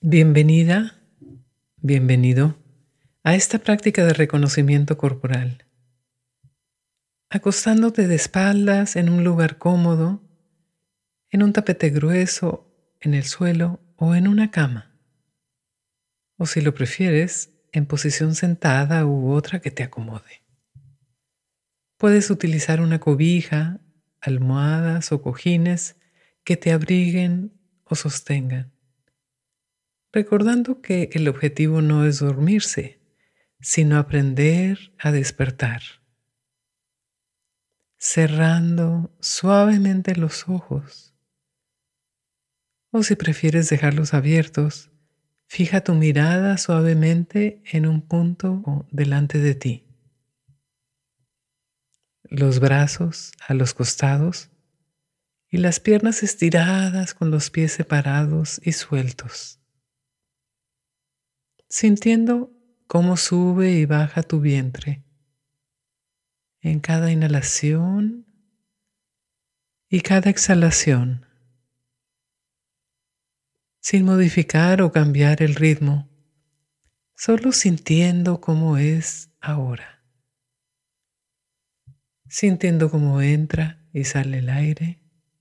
Bienvenida, bienvenido a esta práctica de reconocimiento corporal, acostándote de espaldas en un lugar cómodo, en un tapete grueso, en el suelo o en una cama, o si lo prefieres, en posición sentada u otra que te acomode. Puedes utilizar una cobija, almohadas o cojines que te abriguen o sostengan, recordando que el objetivo no es dormirse, sino aprender a despertar. Cerrando suavemente los ojos, o si prefieres dejarlos abiertos, fija tu mirada suavemente en un punto delante de ti. Los brazos a los costados y las piernas estiradas con los pies separados y sueltos, sintiendo cómo sube y baja tu vientre en cada inhalación y cada exhalación, sin modificar o cambiar el ritmo, solo sintiendo cómo es ahora, sintiendo cómo entra y sale el aire,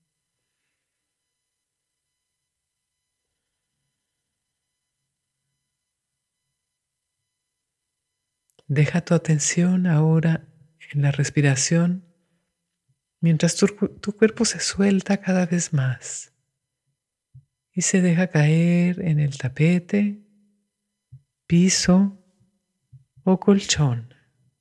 deja tu atención ahora en la respiración mientras tu cuerpo se suelta cada vez más y se deja caer en el tapete, piso o colchón.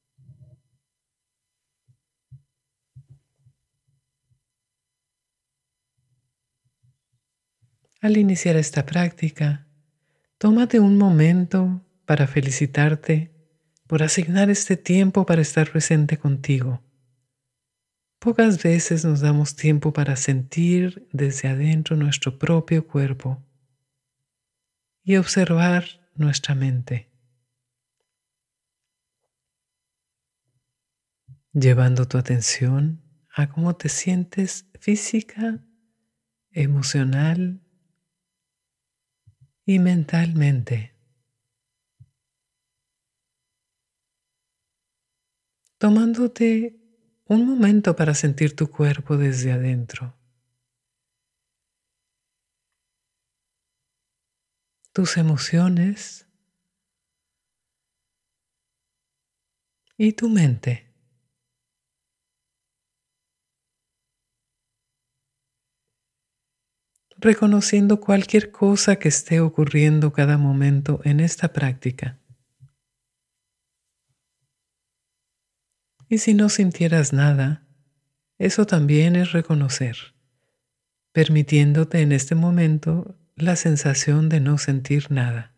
Al iniciar esta práctica, tómate un momento para felicitarte por asignar este tiempo para estar presente contigo. Pocas veces nos damos tiempo para sentir desde adentro nuestro propio cuerpo y observar nuestra mente, llevando tu atención a cómo te sientes física, emocional y mentalmente, tomándote un momento para sentir tu cuerpo desde adentro, tus emociones y tu mente. Reconociendo cualquier cosa que esté ocurriendo cada momento en esta práctica. Y si no sintieras nada, eso también es reconocer, permitiéndote en este momento la sensación de no sentir nada.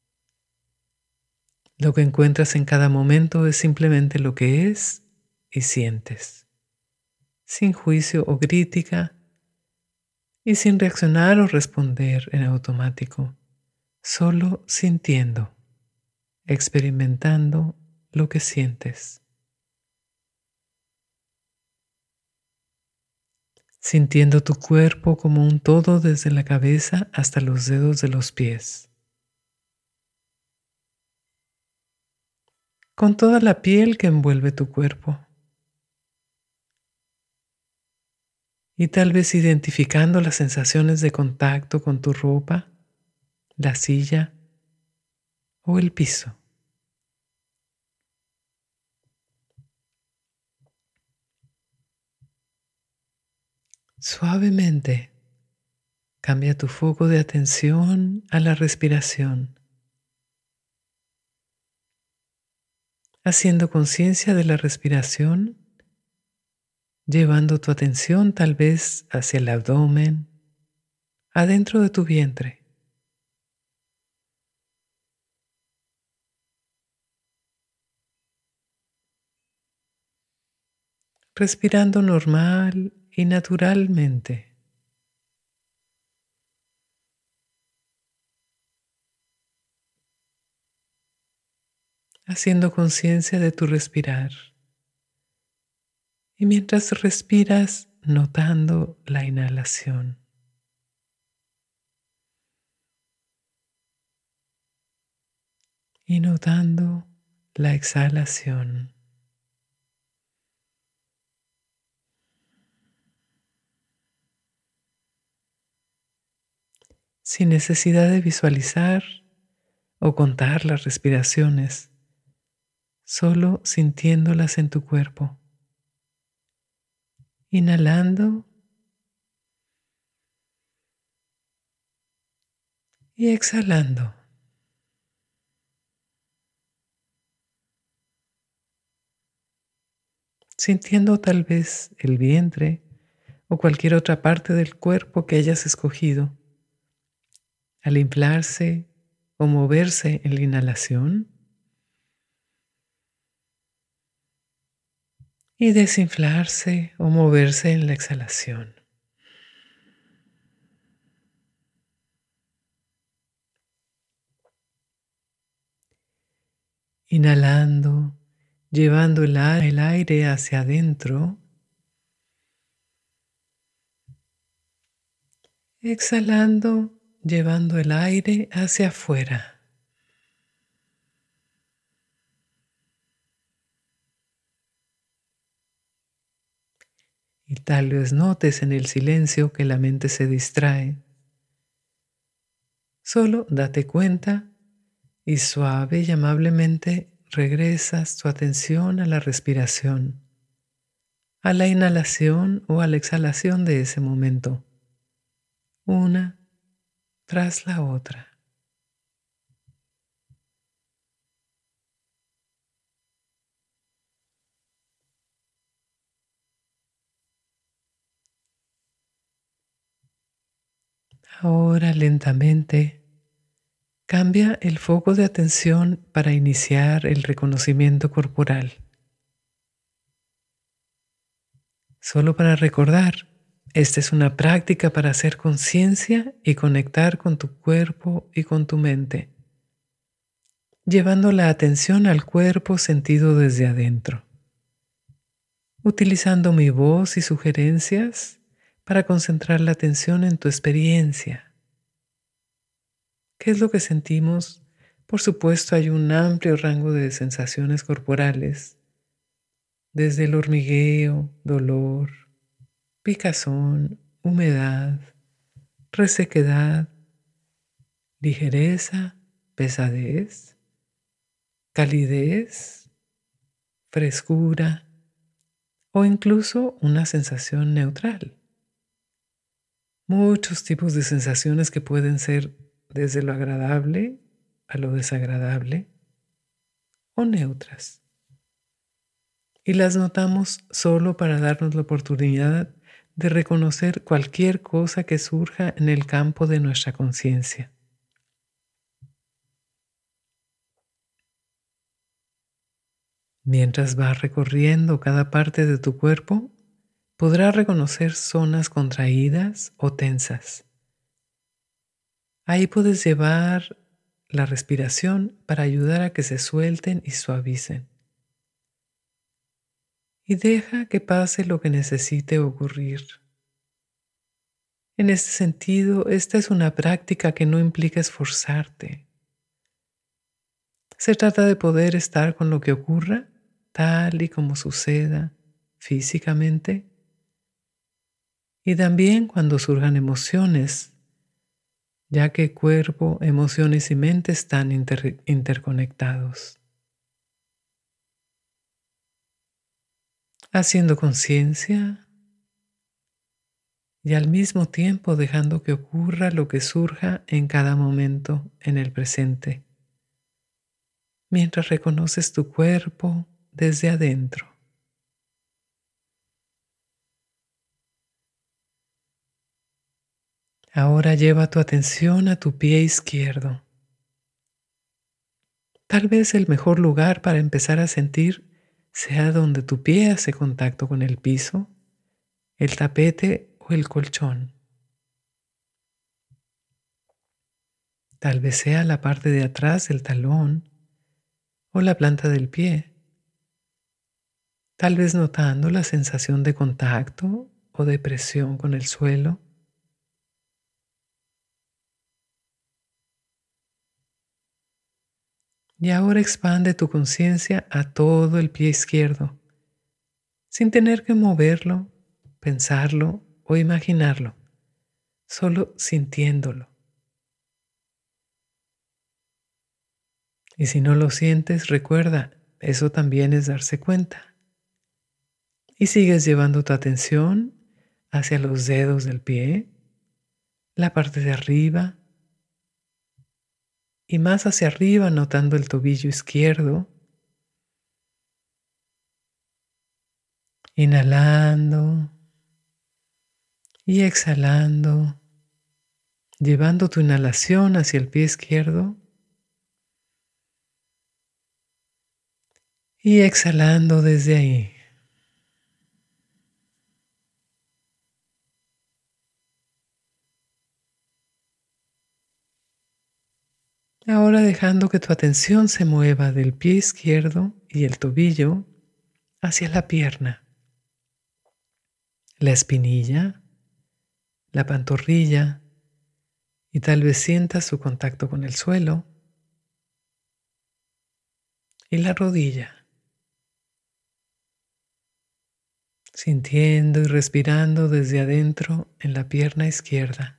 Lo que encuentras en cada momento es simplemente lo que es y sientes, sin juicio o crítica y sin reaccionar o responder en automático, solo sintiendo, experimentando lo que sientes. Sintiendo tu cuerpo como un todo desde la cabeza hasta los dedos de los pies, con toda la piel que envuelve tu cuerpo y tal vez identificando las sensaciones de contacto con tu ropa, la silla o el piso. Suavemente cambia tu foco de atención a la respiración, haciendo conciencia de la respiración, llevando tu atención tal vez hacia el abdomen, adentro de tu vientre. Respirando normal y naturalmente, haciendo conciencia de tu respirar. Y mientras respiras, notando la inhalación y notando la exhalación. Sin necesidad de visualizar o contar las respiraciones, solo sintiéndolas en tu cuerpo. Inhalando y exhalando. Sintiendo tal vez el vientre o cualquier otra parte del cuerpo que hayas escogido. Al inflarse o moverse en la inhalación y desinflarse o moverse en la exhalación. Inhalando, llevando el aire hacia adentro. Exhalando, llevando el aire hacia afuera. Y tal vez notes en el silencio que la mente se distrae. Solo date cuenta y suave y amablemente regresas tu atención a la respiración, a la inhalación o a la exhalación de ese momento, una tras la otra. Ahora lentamente cambia el foco de atención para iniciar el reconocimiento corporal. Solo para recordar, esta es una práctica para hacer conciencia y conectar con tu cuerpo y con tu mente, llevando la atención al cuerpo sentido desde adentro, utilizando mi voz y sugerencias para concentrar la atención en tu experiencia. ¿Qué es lo que sentimos? Por supuesto, hay un amplio rango de sensaciones corporales, desde el hormigueo, dolor, picazón, humedad, resequedad, ligereza, pesadez, calidez, frescura o incluso una sensación neutral. Muchos tipos de sensaciones que pueden ser desde lo agradable a lo desagradable o neutras. Y las notamos solo para darnos la oportunidad de reconocer cualquier cosa que surja en el campo de nuestra conciencia. Mientras vas recorriendo cada parte de tu cuerpo, podrás reconocer zonas contraídas o tensas. Ahí puedes llevar la respiración para ayudar a que se suelten y suavicen. Y deja que pase lo que necesite ocurrir. En este sentido, esta es una práctica que no implica esforzarte. Se trata de poder estar con lo que ocurra, tal y como suceda físicamente, y también cuando surjan emociones, ya que cuerpo, emociones y mente están interconectados. Haciendo conciencia y al mismo tiempo dejando que ocurra lo que surja en cada momento en el presente, mientras reconoces tu cuerpo desde adentro. Ahora lleva tu atención a tu pie izquierdo. Tal vez el mejor lugar para empezar a sentir sea donde tu pie hace contacto con el piso, el tapete o el colchón. Tal vez sea la parte de atrás del talón o la planta del pie. Tal vez notando la sensación de contacto o de presión con el suelo. Y ahora expande tu conciencia a todo el pie izquierdo, sin tener que moverlo, pensarlo o imaginarlo, solo sintiéndolo. Y si no lo sientes, recuerda, eso también es darse cuenta. Y sigues llevando tu atención hacia los dedos del pie, la parte de arriba, y más hacia arriba notando el tobillo izquierdo, inhalando y exhalando, llevando tu inhalación hacia el pie izquierdo y exhalando desde ahí. Ahora dejando que tu atención se mueva del pie izquierdo y el tobillo hacia la pierna, la espinilla, la pantorrilla y tal vez sientas su contacto con el suelo y la rodilla, sintiendo y respirando desde adentro en la pierna izquierda.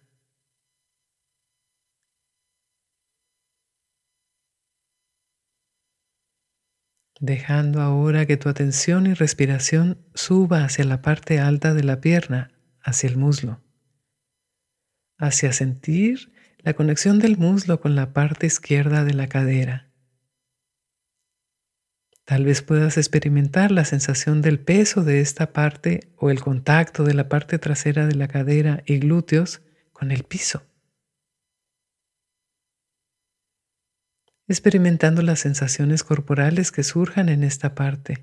Dejando ahora que tu atención y respiración suba hacia la parte alta de la pierna, hacia el muslo, hacia sentir la conexión del muslo con la parte izquierda de la cadera. Tal vez puedas experimentar la sensación del peso de esta parte o el contacto de la parte trasera de la cadera y glúteos con el piso, experimentando las sensaciones corporales que surjan en esta parte.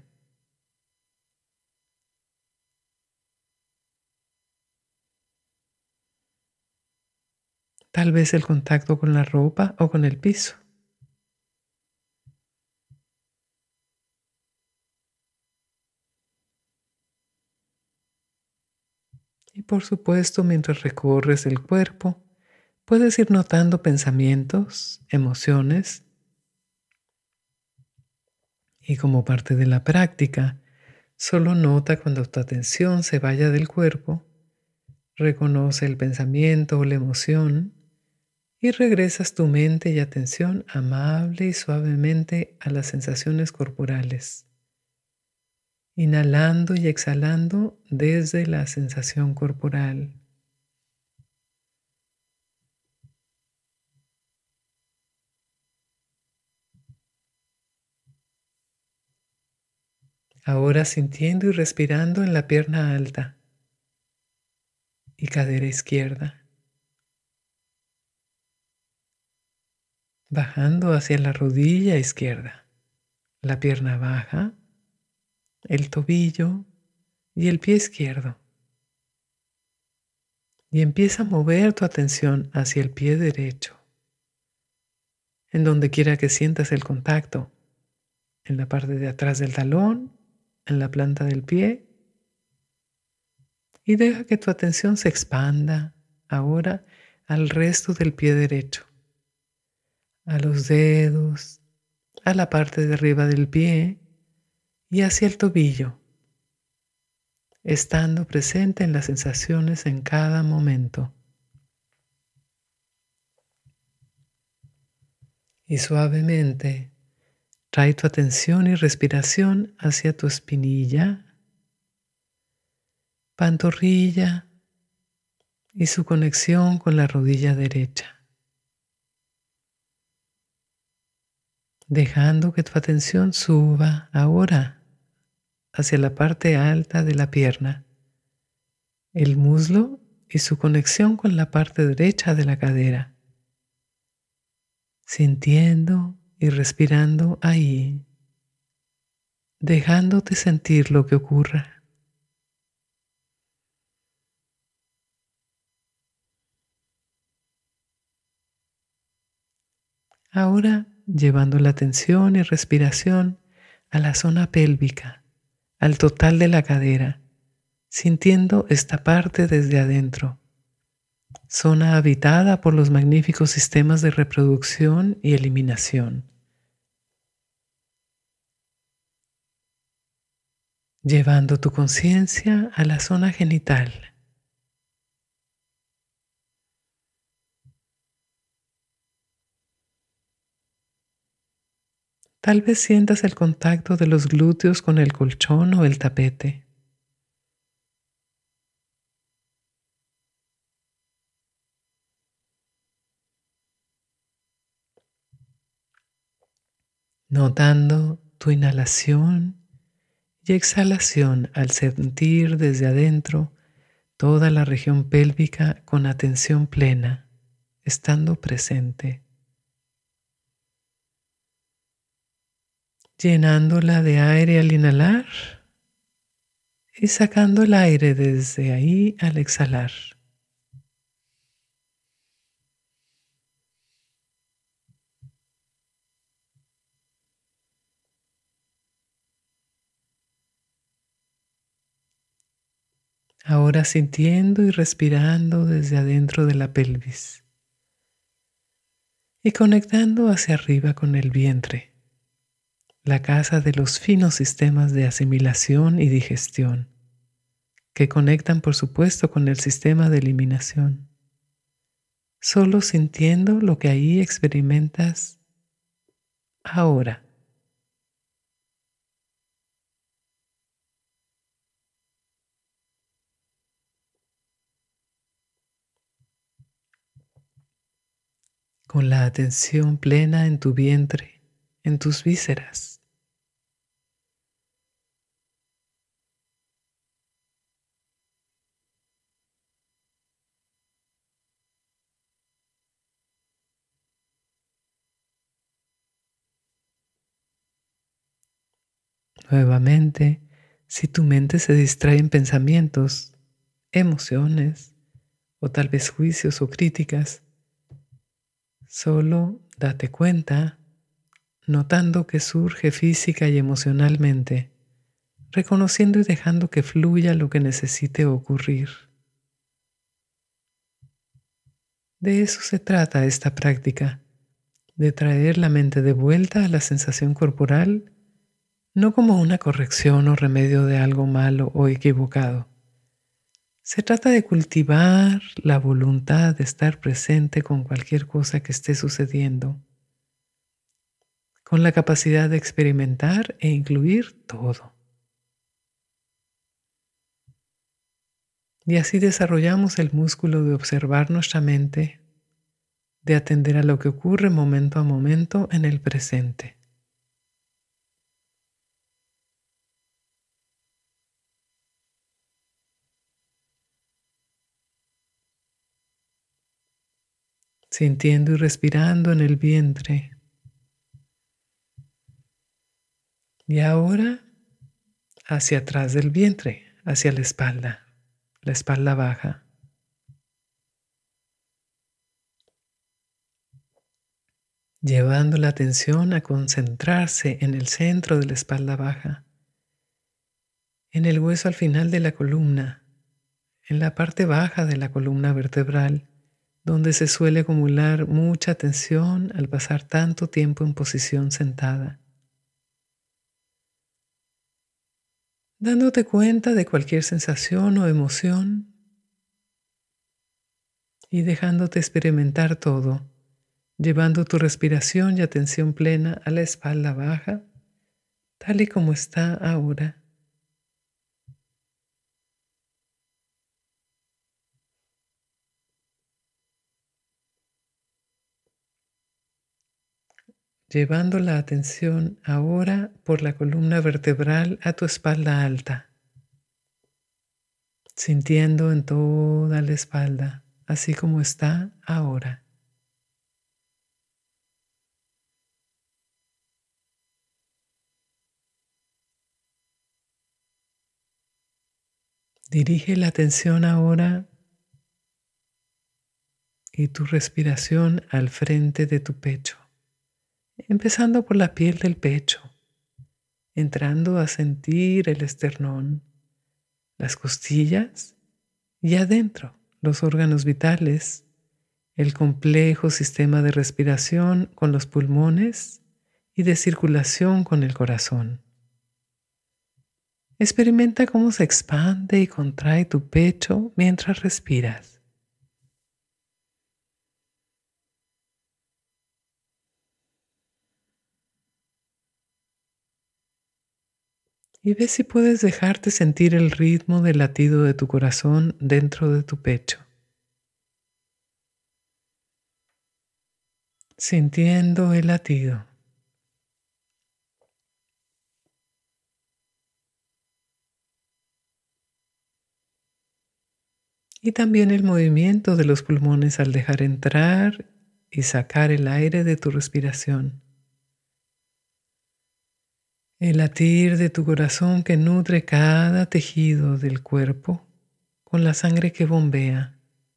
Tal vez el contacto con la ropa o con el piso. Y por supuesto, mientras recorres el cuerpo, puedes ir notando pensamientos, emociones, y como parte de la práctica, solo nota cuando tu atención se vaya del cuerpo, reconoce el pensamiento o la emoción y regresas tu mente y atención amable y suavemente a las sensaciones corporales, inhalando y exhalando desde la sensación corporal. Ahora sintiendo y respirando en la pierna alta y cadera izquierda, bajando hacia la rodilla izquierda, la pierna baja, el tobillo y el pie izquierdo. Y empieza a mover tu atención hacia el pie derecho, en donde quiera que sientas el contacto, en la parte de atrás del talón, en la planta del pie, y deja que tu atención se expanda ahora al resto del pie derecho, a los dedos, a la parte de arriba del pie y hacia el tobillo, estando presente en las sensaciones en cada momento. Y suavemente trae tu atención y respiración hacia tu espinilla, pantorrilla y su conexión con la rodilla derecha, dejando que tu atención suba ahora hacia la parte alta de la pierna, el muslo y su conexión con la parte derecha de la cadera, sintiendo y respirando ahí, dejándote sentir lo que ocurra. Ahora llevando la atención y respiración a la zona pélvica, al total de la cadera, sintiendo esta parte desde adentro, zona habitada por los magníficos sistemas de reproducción y eliminación, llevando tu conciencia a la zona genital. Tal vez sientas el contacto de los glúteos con el colchón o el tapete. Notando tu inhalación y exhalación al sentir desde adentro toda la región pélvica con atención plena, estando presente, llenándola de aire al inhalar y sacando el aire desde ahí al exhalar. Ahora sintiendo y respirando desde adentro de la pelvis y conectando hacia arriba con el vientre, la casa de los finos sistemas de asimilación y digestión, que conectan por supuesto con el sistema de eliminación. Solo sintiendo lo que ahí experimentas ahora. Con la atención plena en tu vientre, en tus vísceras. Nuevamente, si tu mente se distrae en pensamientos, emociones o tal vez juicios o críticas, solo date cuenta, notando que surge física y emocionalmente, reconociendo y dejando que fluya lo que necesite ocurrir. De eso se trata esta práctica, de traer la mente de vuelta a la sensación corporal, no como una corrección o remedio de algo malo o equivocado. Se trata de cultivar la voluntad de estar presente con cualquier cosa que esté sucediendo, con la capacidad de experimentar e incluir todo. Y así desarrollamos el músculo de observar nuestra mente, de atender a lo que ocurre momento a momento en el presente. Sintiendo y respirando en el vientre. Y ahora hacia atrás del vientre, hacia la espalda baja. Llevando la atención a concentrarse en el centro de la espalda baja, en el hueso al final de la columna, en la parte baja de la columna vertebral, donde se suele acumular mucha tensión al pasar tanto tiempo en posición sentada. Dándote cuenta de cualquier sensación o emoción y dejándote experimentar todo, llevando tu respiración y atención plena a la espalda baja, tal y como está ahora. Llevando la atención ahora por la columna vertebral a tu espalda alta, sintiendo en toda la espalda, así como está ahora. Dirige la atención ahora y tu respiración al frente de tu pecho, empezando por la piel del pecho, entrando a sentir el esternón, las costillas y adentro los órganos vitales, el complejo sistema de respiración con los pulmones y de circulación con el corazón. Experimenta cómo se expande y contrae tu pecho mientras respiras. Y ve si puedes dejarte sentir el ritmo del latido de tu corazón dentro de tu pecho, sintiendo el latido. Y también el movimiento de los pulmones al dejar entrar y sacar el aire de tu respiración. El latir de tu corazón que nutre cada tejido del cuerpo con la sangre que bombea,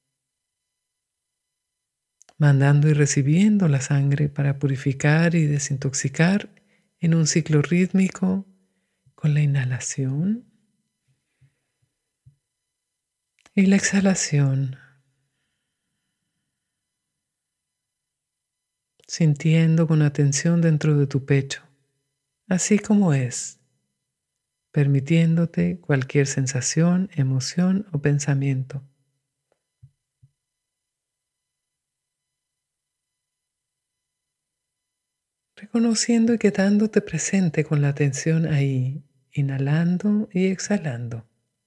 mandando y recibiendo la sangre para purificar y desintoxicar en un ciclo rítmico con la inhalación y la exhalación, sintiendo con atención dentro de tu pecho, así como es, permitiéndote cualquier sensación, emoción o pensamiento. Reconociendo y quedándote presente con la atención ahí, inhalando y exhalando.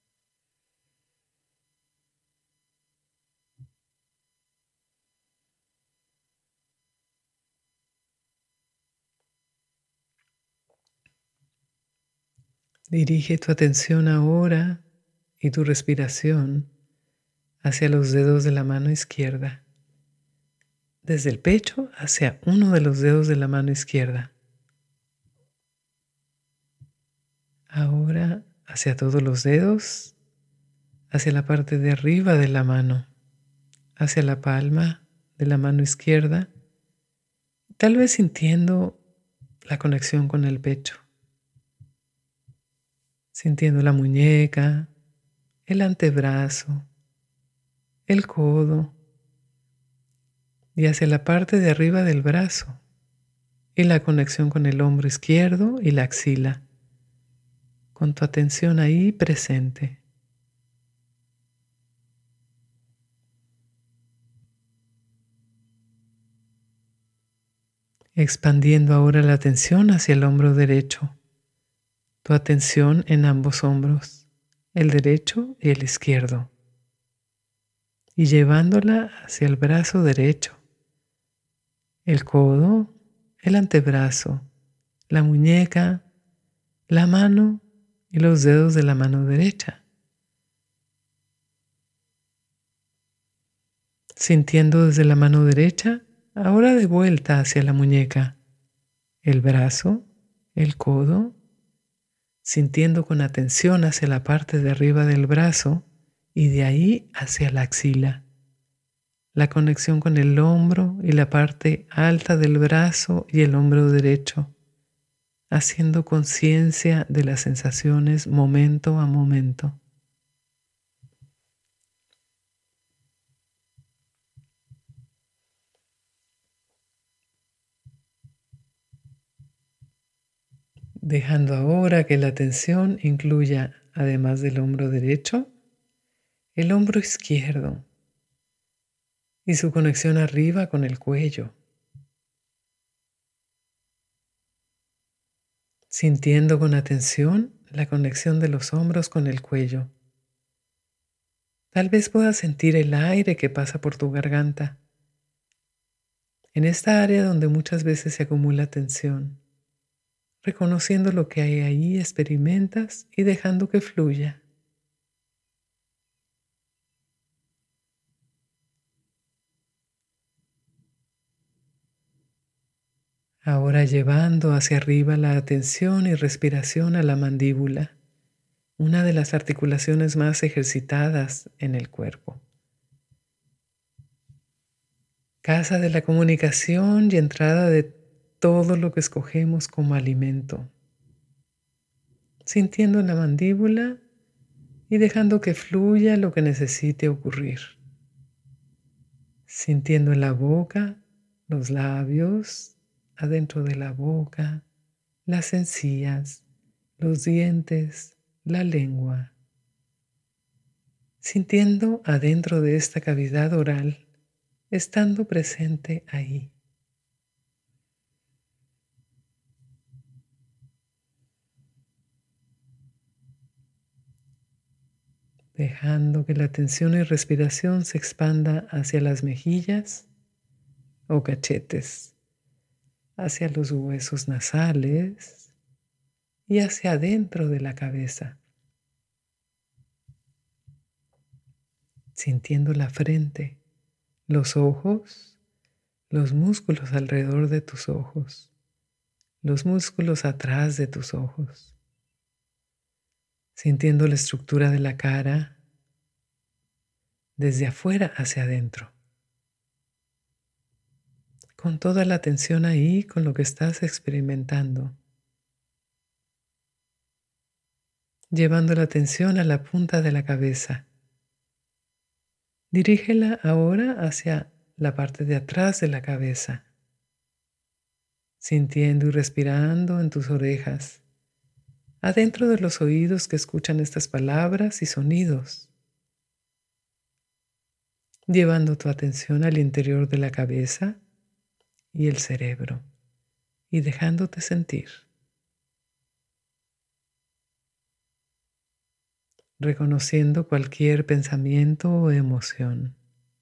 Dirige tu atención ahora y tu respiración hacia los dedos de la mano izquierda, desde el pecho hacia uno de los dedos de la mano izquierda. Ahora hacia todos los dedos, hacia la parte de arriba de la mano, hacia la palma de la mano izquierda, tal vez sintiendo la conexión con el pecho, sintiendo la muñeca, el antebrazo, el codo y hacia la parte de arriba del brazo y la conexión con el hombro izquierdo y la axila, con tu atención ahí presente. Expandiendo ahora la atención hacia el hombro derecho, tu atención en ambos hombros, el derecho y el izquierdo, y llevándola hacia el brazo derecho, el codo, el antebrazo, la muñeca, la mano y los dedos de la mano derecha. Sintiendo desde la mano derecha, ahora de vuelta hacia la muñeca, el brazo, el codo, sintiendo con atención hacia la parte de arriba del brazo y de ahí hacia la axila, la conexión con el hombro y la parte alta del brazo y el hombro derecho, haciendo conciencia de las sensaciones momento a momento. Dejando ahora que la atención incluya, además del hombro derecho, el hombro izquierdo y su conexión arriba con el cuello, sintiendo con atención la conexión de los hombros con el cuello. Tal vez puedas sentir el aire que pasa por tu garganta, en esta área donde muchas veces se acumula tensión. Reconociendo lo que hay ahí, experimentas y dejando que fluya. Ahora llevando hacia arriba la atención y respiración a la mandíbula, una de las articulaciones más ejercitadas en el cuerpo. Casa de la comunicación y entrada de todo lo que escogemos como alimento. Sintiendo en la mandíbula y dejando que fluya lo que necesite ocurrir. Sintiendo en la boca, los labios, adentro de la boca, las encías, los dientes, la lengua, sintiendo adentro de esta cavidad oral, estando presente ahí. Dejando que la atención y respiración se expanda hacia las mejillas o cachetes, hacia los huesos nasales y hacia adentro de la cabeza, sintiendo la frente, los ojos, los músculos alrededor de tus ojos, los músculos atrás de tus ojos, sintiendo la estructura de la cara desde afuera hacia adentro, con toda la atención ahí, con lo que estás experimentando, llevando la atención a la punta de la cabeza. Dirígela ahora hacia la parte de atrás de la cabeza, sintiendo y respirando en tus orejas, adentro de los oídos que escuchan estas palabras y sonidos, llevando tu atención al interior de la cabeza y el cerebro y dejándote sentir, reconociendo cualquier pensamiento o emoción,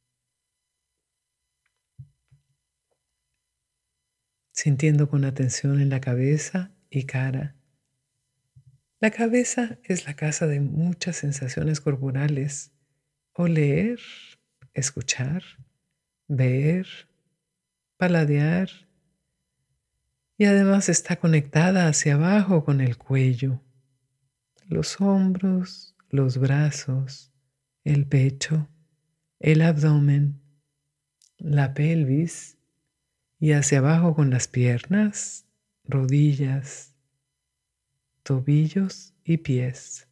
sintiendo con atención en la cabeza y cara. La cabeza es la casa de muchas sensaciones corporales: oler, escuchar, ver, paladear, y además está conectada hacia abajo con el cuello, los hombros, los brazos, el pecho, el abdomen, la pelvis y hacia abajo con las piernas, rodillas, tobillos y pies.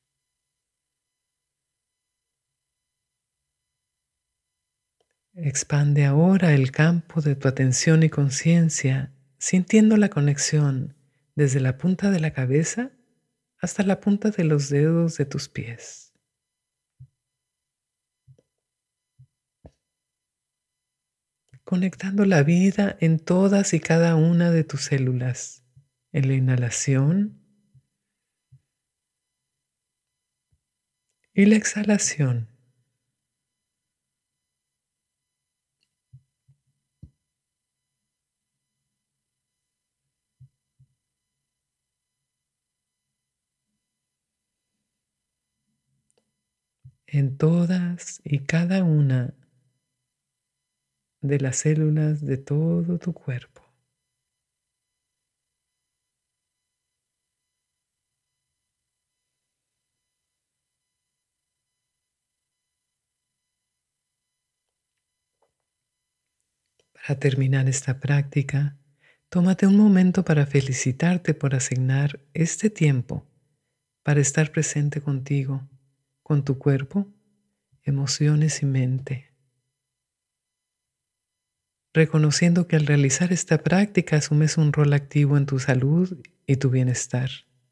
Expande ahora el campo de tu atención y conciencia, sintiendo la conexión desde la punta de la cabeza hasta la punta de los dedos de tus pies. Conectando la vida en todas y cada una de tus células, en la inhalación y la exhalación. En todas y cada una de las células de todo tu cuerpo. Para terminar esta práctica, tómate un momento para felicitarte por asignar este tiempo para estar presente contigo, con tu cuerpo, emociones y mente, reconociendo que al realizar esta práctica asumes un rol activo en tu salud y tu bienestar.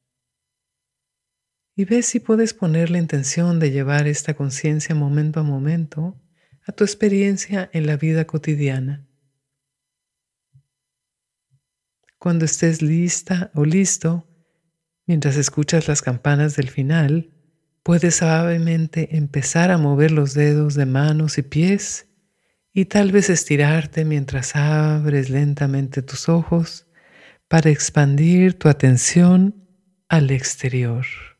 Y ves si puedes poner la intención de llevar esta conciencia momento a momento a tu experiencia en la vida cotidiana. Cuando estés lista o listo, mientras escuchas las campanas del final, puedes suavemente empezar a mover los dedos de manos y pies y tal vez estirarte mientras abres lentamente tus ojos para expandir tu atención al exterior.